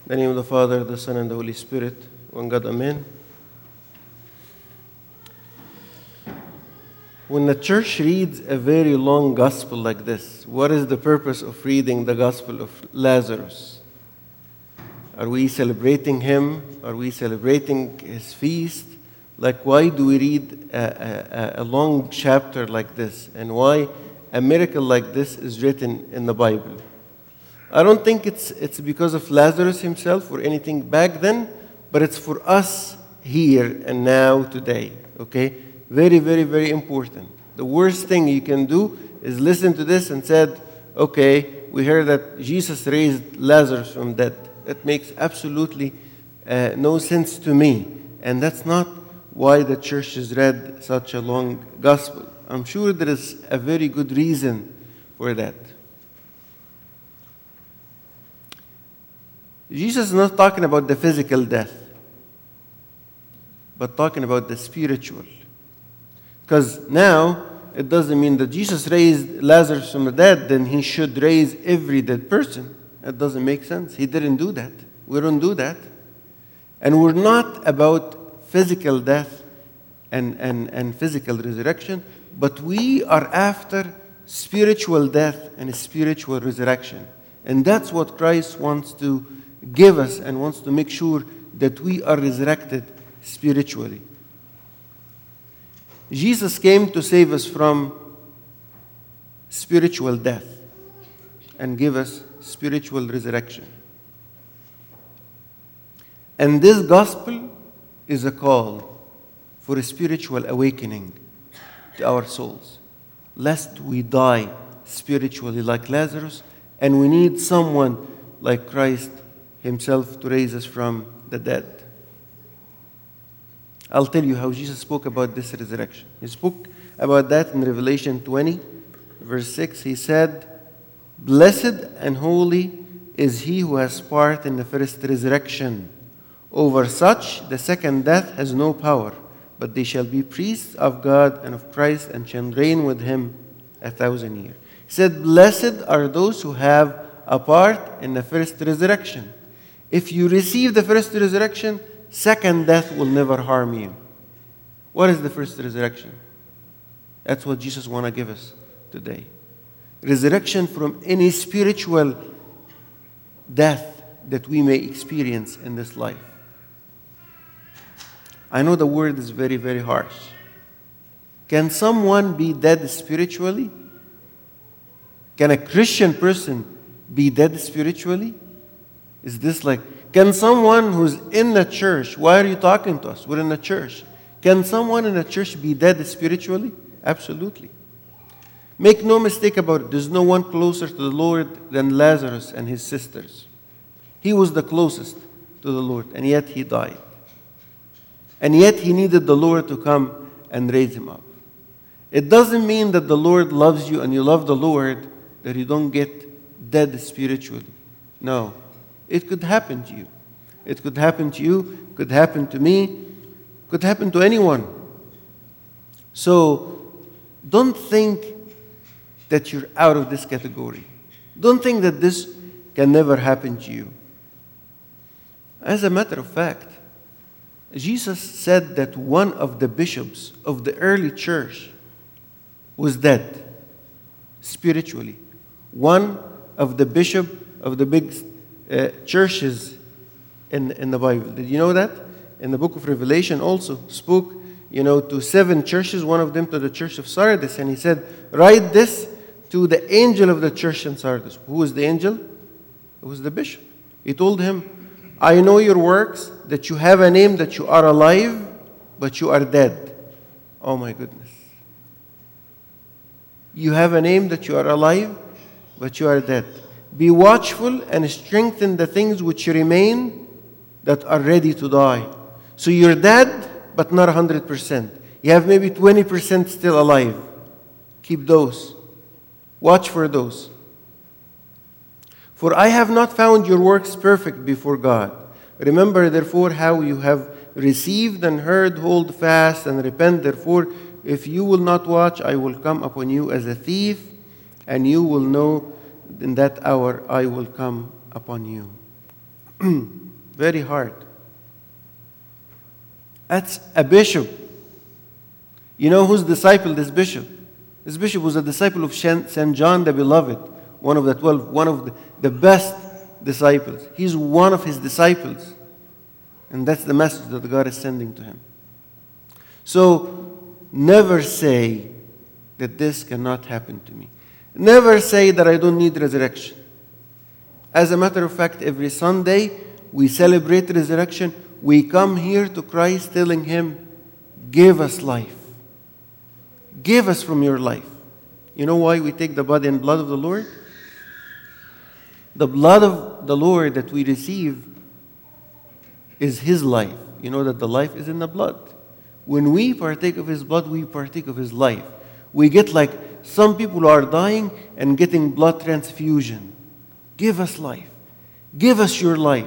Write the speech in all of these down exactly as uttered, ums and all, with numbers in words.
In the name of the Father, the Son, and the Holy Spirit, one God, Amen. When the church reads a very long gospel like this, what is the purpose of reading the gospel of Lazarus? Are we celebrating him? Are we celebrating his feast? Like, why do we read a, a, a long chapter like this? And why a miracle like this is written in the Bible? I don't think it's, it's because of Lazarus himself or anything back then, but it's for us here and now today, okay? Very, very, very important. The worst thing you can do is listen to this and said, okay, we heard that Jesus raised Lazarus from dead. That makes absolutely uh, no sense to me. And that's not why the church has read such a long gospel. I'm sure there is a very good reason for that. Jesus is not talking about the physical death, but talking about the spiritual. Because now, it doesn't mean that Jesus raised Lazarus from the dead, then he should raise every dead person. That doesn't make sense. He didn't do that. We don't do that. And we're not about physical death and, and, and physical resurrection, but we are after spiritual death and spiritual resurrection. And that's what Christ wants to give us and wants to make sure that we are resurrected spiritually. Jesus came to save us from spiritual death and give us spiritual resurrection. And this gospel is a call for a spiritual awakening to our souls, lest we die spiritually like Lazarus, and we need someone like Christ himself to raise us from the dead. I'll tell you how Jesus spoke about this resurrection. He spoke about that in Revelation twenty, verse six. He said, "Blessed and holy is he who has part in the first resurrection. Over such the second death has no power, but they shall be priests of God and of Christ and shall reign with him a thousand years." He said, "Blessed are those who have a part in the first resurrection." If you receive the first resurrection, second death will never harm you. What is the first resurrection? That's what Jesus wants to give us today. Resurrection from any spiritual death that we may experience in this life. I know the word is very, very harsh. Can someone be dead spiritually? Can a Christian person be dead spiritually? Is this like, can someone who's in the church, why are you talking to us? We're in the church. Can someone in the church be dead spiritually? Absolutely. Make no mistake about it. There's no one closer to the Lord than Lazarus and his sisters. He was the closest to the Lord, and yet he died. And yet he needed the Lord to come and raise him up. It doesn't mean that the Lord loves you and you love the Lord that you don't get dead spiritually. No. It could happen to you. It could happen to you, could happen to me, could happen to anyone. So don't think that you're out of this category. Don't think that this can never happen to you. As a matter of fact, Jesus said that one of the bishops of the early church was dead spiritually. One of the bishop of the big uh, churches in, in the Bible. Did you know that? In the book of Revelation also spoke, you know, to seven churches, one of them to the church of Sardis, and he said, write this to the angel of the church in Sardis. Who was the angel? It was the bishop. He told him, I know your works, that you have a name, that you are alive, but you are dead. Oh my goodness. You have a name that you are alive, but you are dead. Be watchful and strengthen the things which remain that are ready to die. So you're dead, but not one hundred percent. You have maybe twenty percent still alive. Keep those. Watch for those. For I have not found your works perfect before God. Remember, therefore, how you have received and heard, hold fast and repent. Therefore, if you will not watch, I will come upon you as a thief, and you will know in that hour I will come upon you. Very hard. That's a bishop. You know who's disciple this bishop? This bishop was a disciple of Saint John the Beloved, one of the twelve, one of the, the best disciples. He's one of his disciples. And that's the message that God is sending to him. So, never say that this cannot happen to me. Never say that I don't need resurrection. As a matter of fact, every Sunday we celebrate resurrection. We come here to Christ telling him, give us life. Give us from your life. You know why we take the body and blood of the Lord? The blood of the Lord that we receive is his life. You know that the life is in the blood. When we partake of his blood, we partake of his life. We get like some people are dying and getting blood transfusion. Give us life. Give us your life.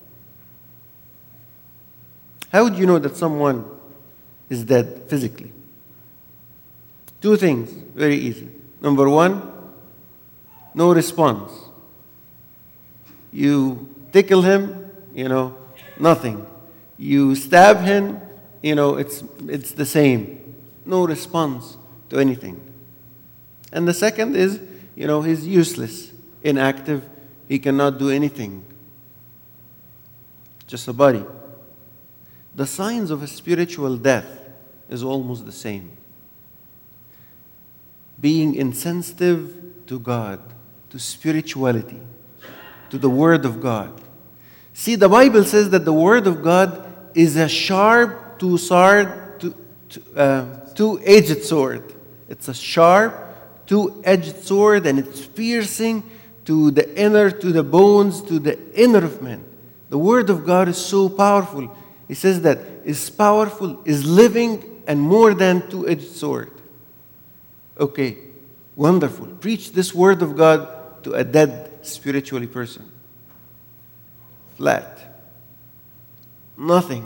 How would you know that someone is dead physically? Two things, very easy. Number one, no response. You tickle him, you know, nothing. You stab him, you know, it's, it's the same. No response to anything. And the second is, you know, he's useless, inactive, he cannot do anything. Just a body. The signs of a spiritual death is almost the same. Being insensitive to God, to spirituality, to the Word of God. See, the Bible says that the Word of God is a sharp, two-sword, two, two, uh, two-edged sword. It's a sharp, two-edged sword, and it's piercing to the inner, to the bones, to the inner of man. The Word of God is so powerful. He says that it's powerful, is living, and more than two-edged sword. Okay, wonderful. Preach this Word of God to a dead spiritually person. Flat. Nothing.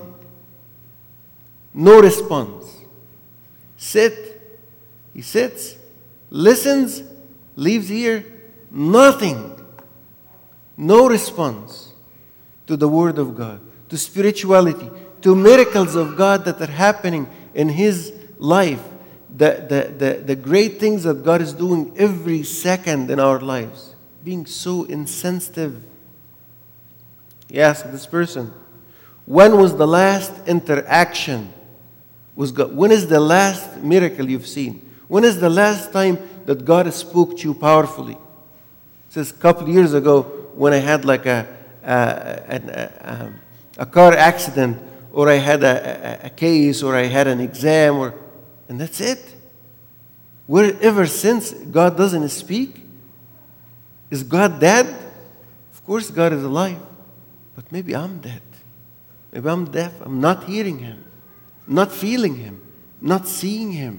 No response. Sit. He sits, listens, leaves here. Nothing. No response to the Word of God, to spirituality, to miracles of God that are happening in his life. The, the, the, the great things that God is doing every second in our lives. Being so insensitive. He asked this person, when was the last interaction with God? When is the last miracle you've seen? When is the last time that God spoke to you powerfully? It says a couple years ago when I had like a, a, a, a, a car accident, or I had a, a, a case, or I had an exam, or and that's it. Where ever since God doesn't speak? Is God dead? Of course God is alive. But maybe I'm dead. Maybe I'm deaf. I'm not hearing him. Not feeling him. Not seeing him.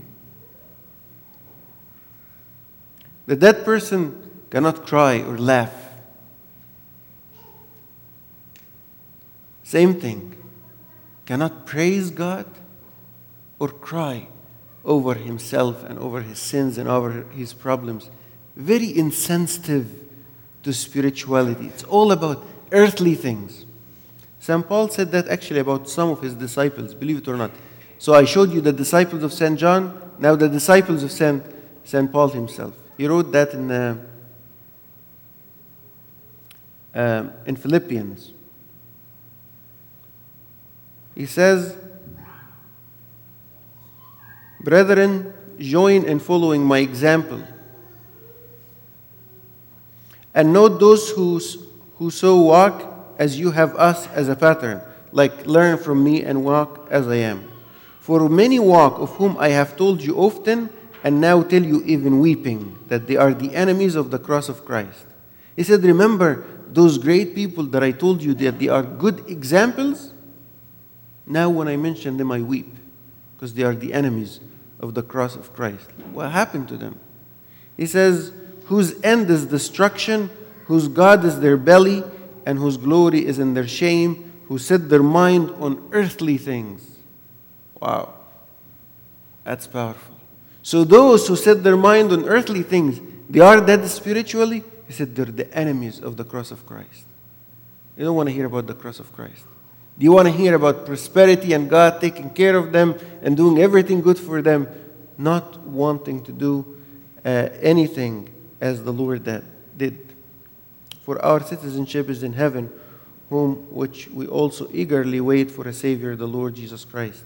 The dead person cannot cry or laugh. Same thing. Cannot praise God or cry over himself and over his sins and over his problems. Very insensitive to spirituality. It's all about earthly things. Saint Paul said that actually about some of his disciples, believe it or not. So I showed you the disciples of Saint John, now the disciples of Saint Saint Paul himself. He wrote that in, uh, uh, in Philippians. He says, brethren, join in following my example, and note those who, who so walk as you have us as a pattern, like learn from me and walk as I am. For many walk, of whom I have told you often, and now tell you even weeping, that they are the enemies of the cross of Christ. He said, remember those great people that I told you that they are good examples? Now when I mention them, I weep, because they are the enemies of the cross of Christ. What happened to them? He says, whose end is destruction, whose God is their belly, and whose glory is in their shame, who set their mind on earthly things. Wow. That's powerful. So those who set their mind on earthly things, they are dead spiritually. He said they're the enemies of the cross of Christ. You don't want to hear about the cross of Christ. Do you want to hear about prosperity and God taking care of them and doing everything good for them, not wanting to do uh, anything as the Lord that did? For our citizenship is in heaven, whom which we also eagerly wait for a Savior, the Lord Jesus Christ.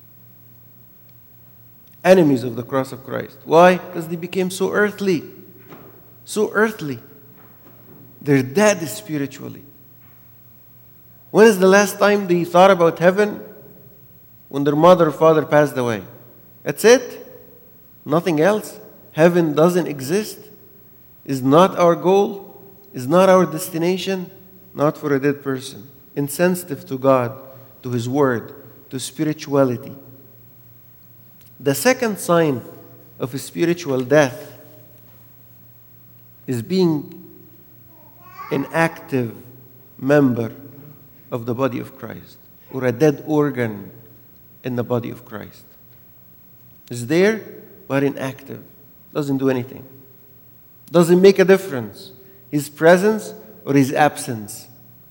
Enemies of the cross of Christ. Why? Because they became so earthly. So earthly. They're dead spiritually. When is the last time they thought about heaven? When their mother or father passed away. That's it. Nothing else. Heaven doesn't exist. Is not our goal. Is not our destination. Not for a dead person. Insensitive to God, to His Word, to spirituality. The second sign of a spiritual death is being an active member of the body of Christ, or a dead organ in the body of Christ. It's there, but inactive. Doesn't do anything. Doesn't make a difference. His presence or His absence.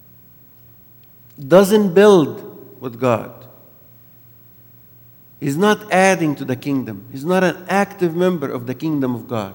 Doesn't build with God. He's not adding to the kingdom. He's not an active member of the kingdom of God.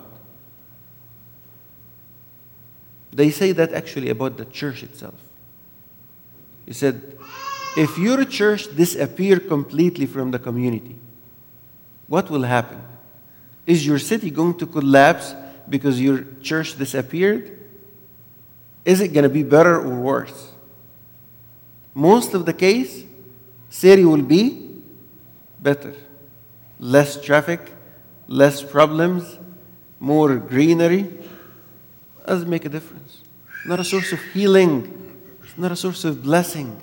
They say that actually about the church itself. He said, if your church disappear completely from the community, what will happen? Is your city going to collapse because your church disappeared? Is it going to be better or worse? Most of the case, city will be better. Less traffic, less problems, more greenery. Doesn't make a difference. Not a source of healing. It's not a source of blessing.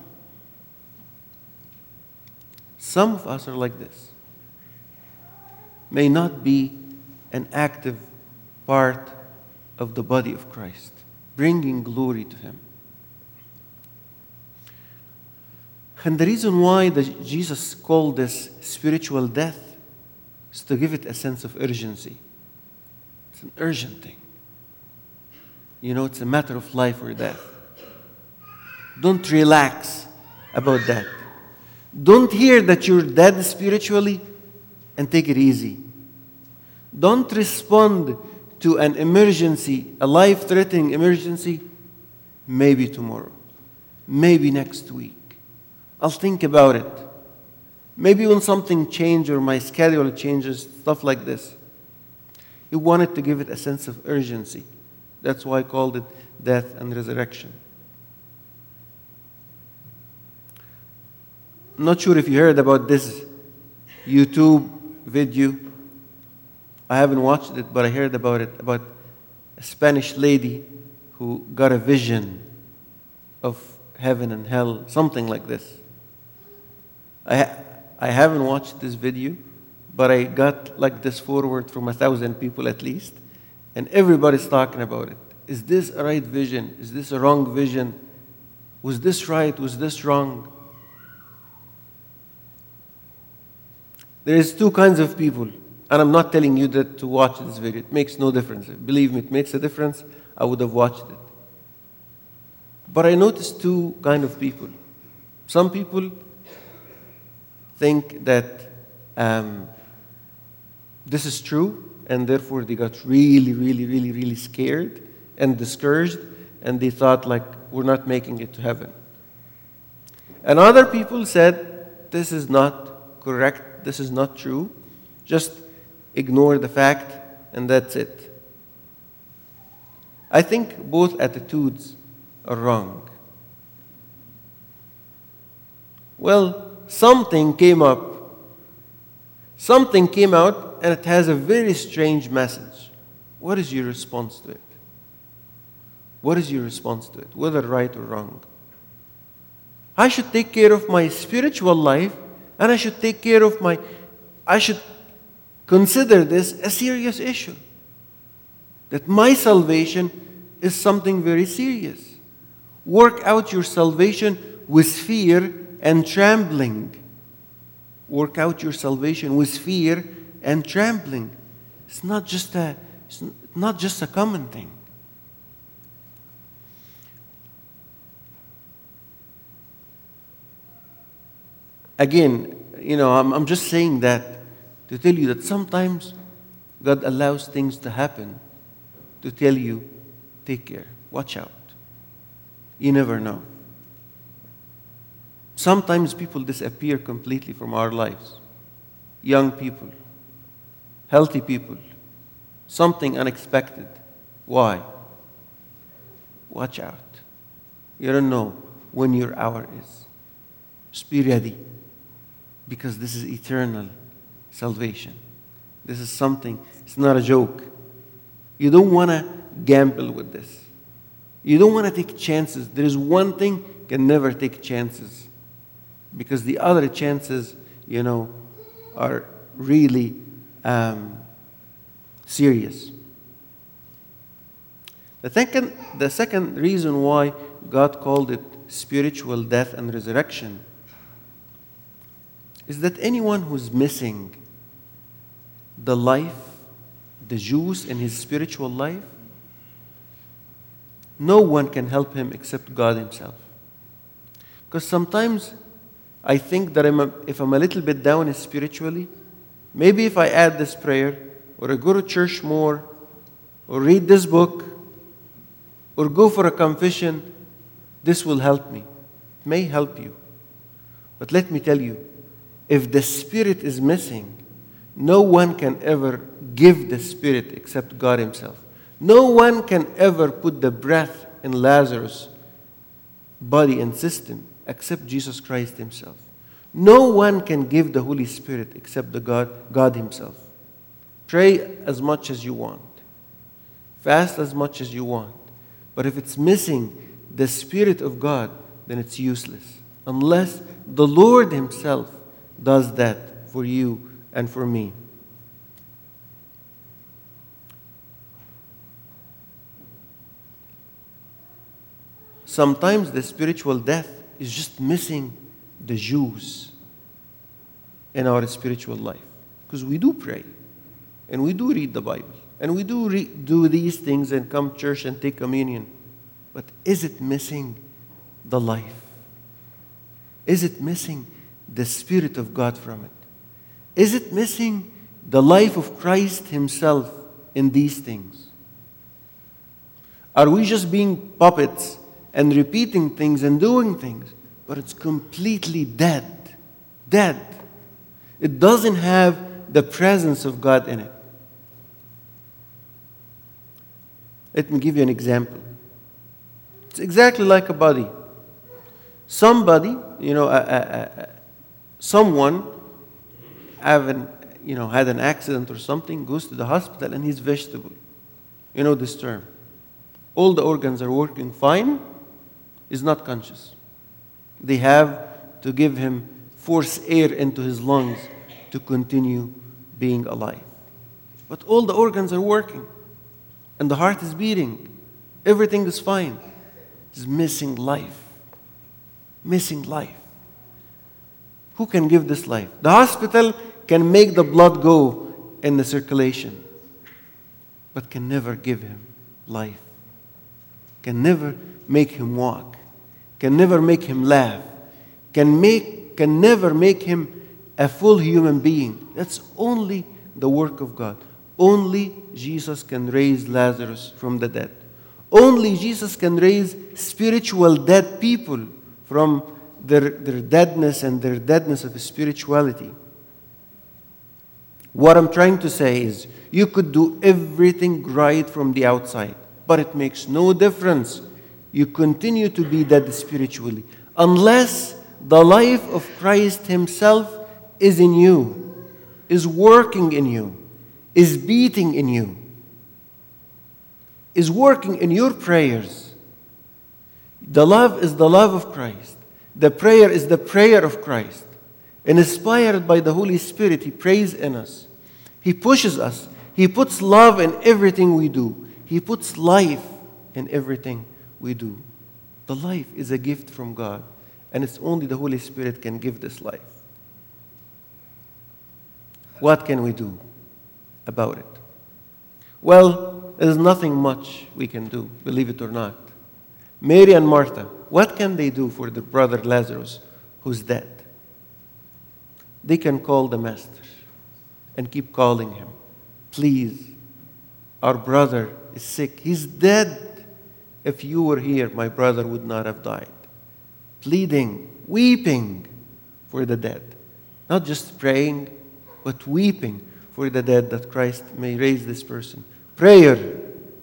Some of us are like this. May not be an active part of the body of Christ, bringing glory to Him. And the reason why the, Jesus called this spiritual death is to give it a sense of urgency. It's an urgent thing. You know, it's a matter of life or death. Don't relax about that. Don't hear that you're dead spiritually and take it easy. Don't respond to an emergency, a life-threatening emergency, maybe tomorrow, maybe next week. I'll think about it. Maybe when something changes or my schedule changes, stuff like this. He wanted to give it a sense of urgency. That's why I called it death and resurrection. I'm not sure if you heard about this YouTube video. I haven't watched it, but I heard about it, about a Spanish lady who got a vision of heaven and hell, something like this. I, ha- I haven't watched this video, but I got like this forward from a thousand people at least, and everybody's talking about it. Is this a right vision? Is this a wrong vision? Was this right? Was this wrong? There is two kinds of people, and I'm not telling you that to watch this video. It makes no difference. Believe me, it makes a difference. I would have watched it. But I noticed two kind of people. Some people think that um, this is true, and therefore they got really, really, really, really scared and discouraged, and they thought, like, we're not making it to heaven. And other people said, this is not correct, this is not true, just ignore the fact, and that's it. I think both attitudes are wrong. Well, something came up. Something came out, and it has a very strange message. What is your response to it? What is your response to it, whether right or wrong? I should take care of my spiritual life, and I should take care of my, I should consider this a serious issue. That my salvation is something very serious. Work out your salvation with fear and trembling. Work out your salvation with fear and trembling. It's not just a, it's not just a common thing. again, you know, I'm, I'm just saying that to tell you that sometimes God allows things to happen to tell you, take care, watch out. You never know. Sometimes people disappear completely from our lives. Young people, healthy people, something unexpected. Why? Watch out. You don't know when your hour is. Just be ready, because this is eternal salvation. This is something, it's not a joke. You don't want to gamble with this. You don't want to take chances. There is one thing, you can never take chances, because the other chances, you know, are really um, serious. The second, the second reason why God called it spiritual death and resurrection is that anyone who's missing the life, the juice in his spiritual life, no one can help him except God himself. Because sometimes I think that I'm a, if I'm a little bit down spiritually, maybe if I add this prayer, or I go to church more, or read this book, or go for a confession, this will help me. It may help you. But let me tell you, if the Spirit is missing, no one can ever give the Spirit except God himself. No one can ever put the breath in Lazarus' body and system except Jesus Christ himself. No one can give the Holy Spirit except the God, God himself. Pray as much as you want. Fast as much as you want. But if it's missing the Spirit of God, then it's useless. Unless the Lord himself does that for you and for me. Sometimes the spiritual death is just missing the juice in our spiritual life. Because we do pray, and we do read the Bible, and we do re- do these things and come to church and take communion. But is it missing the life? Is it missing the Spirit of God from it? Is it missing the life of Christ himself in these things? Are we just being puppets and repeating things and doing things, but it's completely dead? Dead. It doesn't have the presence of God in it. Let me give you an example. It's exactly like a body. Somebody, you know, uh, uh, uh, someone having, you know, had an accident or something, goes to the hospital and he's vegetable. You know this term. All the organs are working fine. He's not conscious. They have to give him, force air into his lungs to continue being alive. But all the organs are working. And the heart is beating. Everything is fine. He's missing life. Missing life. Who can give this life? The hospital can make the blood go in the circulation, but can never give him life. Can never make him walk. Can never make him laugh. Can make can never make him a full human being. That's only the work of God. Only Jesus can raise Lazarus from the dead. Only Jesus can raise spiritual dead people from their, their deadness and their deadness of spirituality. What I'm trying to say is, you could do everything right from the outside, but it makes no difference. You continue to be dead spiritually unless the life of Christ himself is in you, is working in you, is beating in you, is working in your prayers. The love is the love of Christ. The prayer is the prayer of Christ. And inspired by the Holy Spirit, he prays in us. He pushes us. He puts love in everything we do. He puts life in everything we do. The life is a gift from God, and it's only the Holy Spirit can give this life. What can we do about it? Well, there's nothing much we can do, believe it or not. Mary and Martha, what can they do for their brother Lazarus who's dead? they can call the Master and keep calling him. Please, our brother is sick. He's dead. If you were here, my brother would not have died. Pleading, weeping for the dead. Not just praying, but weeping for the dead that Christ may raise this person. Prayer.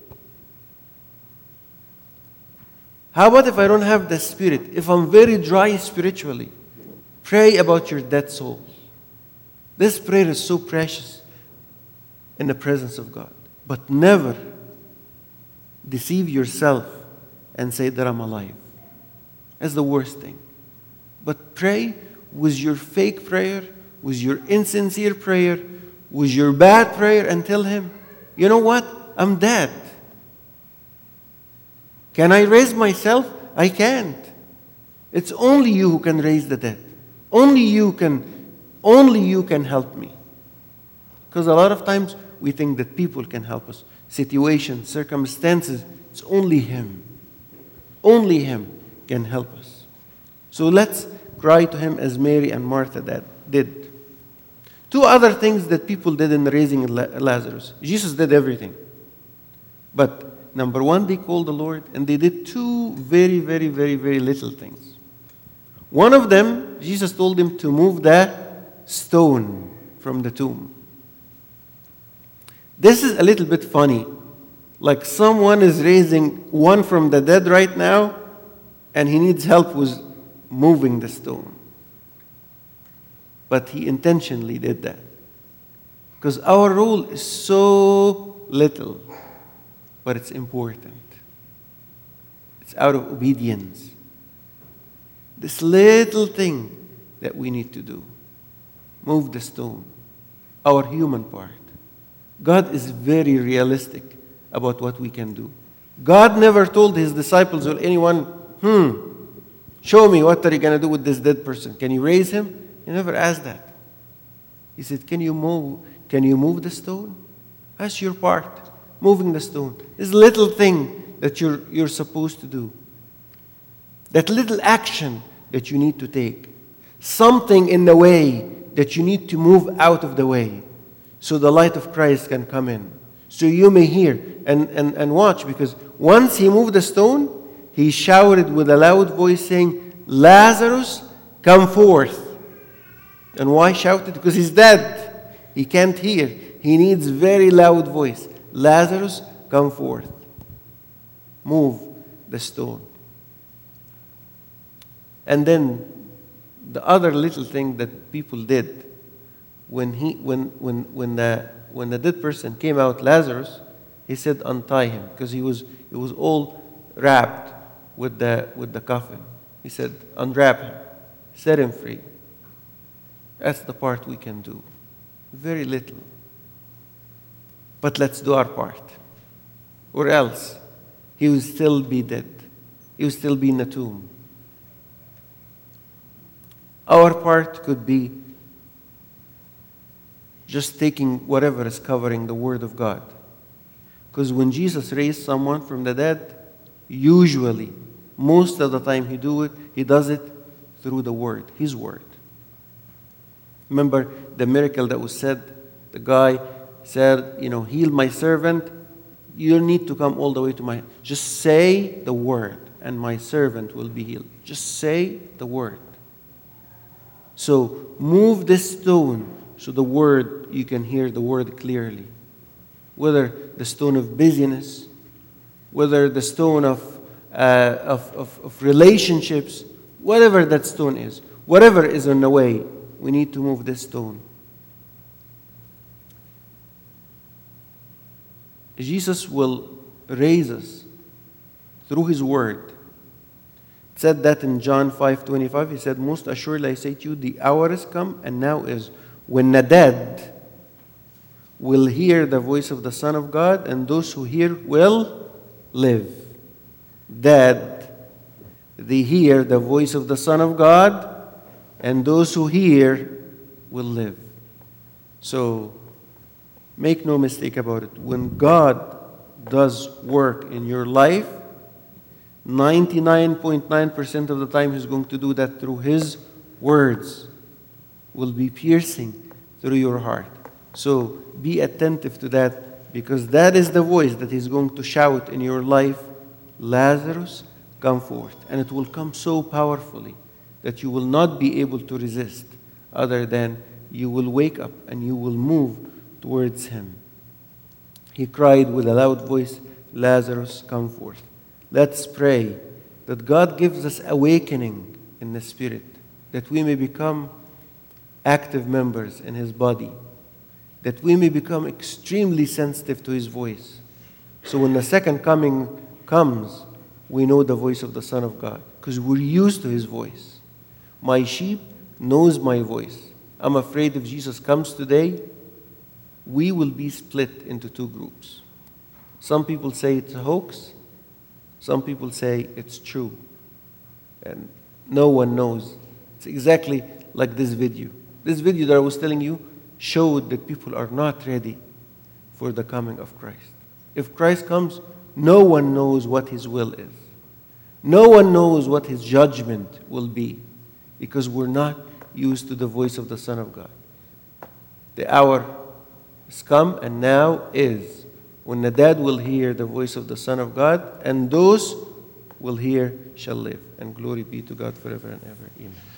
How about if I don't have the Spirit? If I'm very dry spiritually, pray about your dead soul. This prayer is so precious in the presence of God. But never deceive yourself and say that I'm alive. That's the worst thing. But pray with your fake prayer, with your insincere prayer, with your bad prayer, and tell him, you know what? I'm dead. Can I raise myself? I can't. It's only you who can raise the dead. Only you can, only you can help me. Because a lot of times we think that people can help us. Situations, circumstances, it's only Him. Only Him can help us. So let's cry to Him as Mary and Martha that did. Two other things that people did in raising Lazarus. Jesus did everything. But number one, they called the Lord, and they did two very, very, very, very little things. One of them, Jesus told him to move the stone from the tomb. This is a little bit funny. Like someone is raising one from the dead right now, and he needs help with moving the stone. But he intentionally did that. Because our role is so little, but it's important. It's out of obedience. This little thing that we need to do. Move the stone. Our human part. God is very realistic about what we can do. God never told His disciples or anyone, hmm, show me what are you going to do with this dead person. Can you raise him? He never asked that. He said, can you move, can you move the stone? That's your part. Moving the stone. This little thing that you're, you're supposed to do. That little action that you need to take. Something in the way that you need to move out of the way. So the light of Christ can come in. So you may hear and, and, and watch. Because once He moved the stone, He shouted with a loud voice saying, Lazarus, come forth. And why shouted? Because he's dead. He can't hear. He needs very loud voice. Lazarus, come forth. Move the stone. And then the other little thing that people did when he when when when the when the dead person came out, Lazarus, he said, untie him, because he was it was all wrapped with the with the coffin. He said, unwrap him, set him free. That's the part we can do. Very little. But let's do our part. Or else, he will still be dead. He will still be in the tomb. Our part could be just taking whatever is covering the Word of God. Because when Jesus raised someone from the dead, usually, most of the time he do it, he does it through the Word, His Word. Remember the miracle that was said? The guy said, you know, heal my servant. You don't need to come all the way to my... Just say the word and my servant will be healed. Just say the word. So move this stone so the word, you can hear the word clearly. Whether the stone of busyness, whether the stone of, uh, of, of, of relationships, whatever that stone is, whatever is in the way, we need to move this stone. Jesus will raise us through His Word. It said that in John five twenty-five. He said, most assuredly I say to you, the hour is come, and now is, when the dead will hear the voice of the Son of God, and those who hear will live. Dead, they hear the voice of the Son of God, and those who hear will live. So, make no mistake about it. When God does work in your life, ninety-nine point nine percent of the time He's going to do that through His words. will be piercing through your heart. So be attentive to that, because that is the voice that is going to shout in your life, Lazarus, come forth. And it will come so powerfully that you will not be able to resist, other than you will wake up and you will move towards him. He cried with a loud voice, Lazarus, come forth. Let's pray that God gives us awakening in the Spirit, that we may become active members in his body, that we may become extremely sensitive to his voice. So when the second coming comes, we know the voice of the Son of God, because we're used to his voice. My sheep knows my voice. I'm afraid if Jesus comes today, we will be split into two groups. Some people say it's a hoax. Some people say it's true. And no one knows. It's exactly like this video. This video that I was telling you showed that people are not ready for the coming of Christ. If Christ comes, no one knows what his will is. No one knows what his judgment will be, because we're not used to the voice of the Son of God. The hour has come, and now is, when the dead will hear the voice of the Son of God, and those will hear shall live. And glory be to God forever and ever. Amen.